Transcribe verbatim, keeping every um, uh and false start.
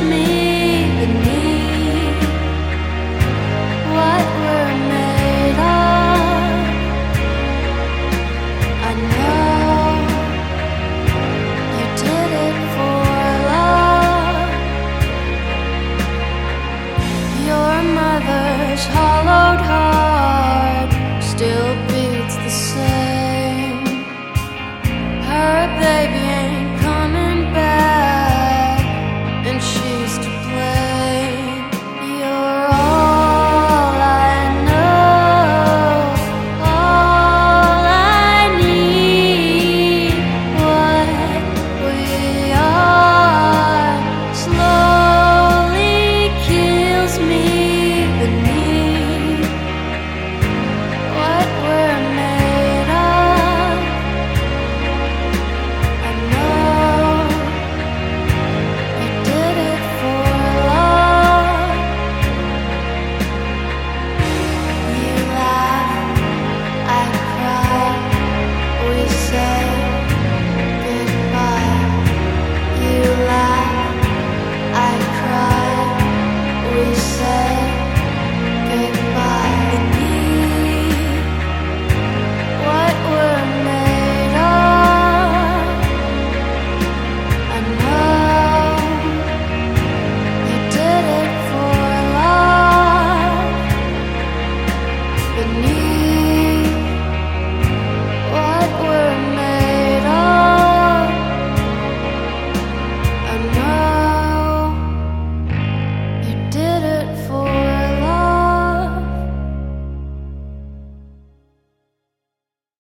me beneath what we're made of. I know you did it for love. Your mother's hollowed heart still beats the same. Her baby ain't coming back, and she's to blame. You're all I know, all I need. What we are slowly kills me beneath what we're made of. I know you did it for love. You laugh, I cry, we say goodbye. You laugh, I cry, we say goodbye. Beneath what we're made of, I know you did it for love. Beneath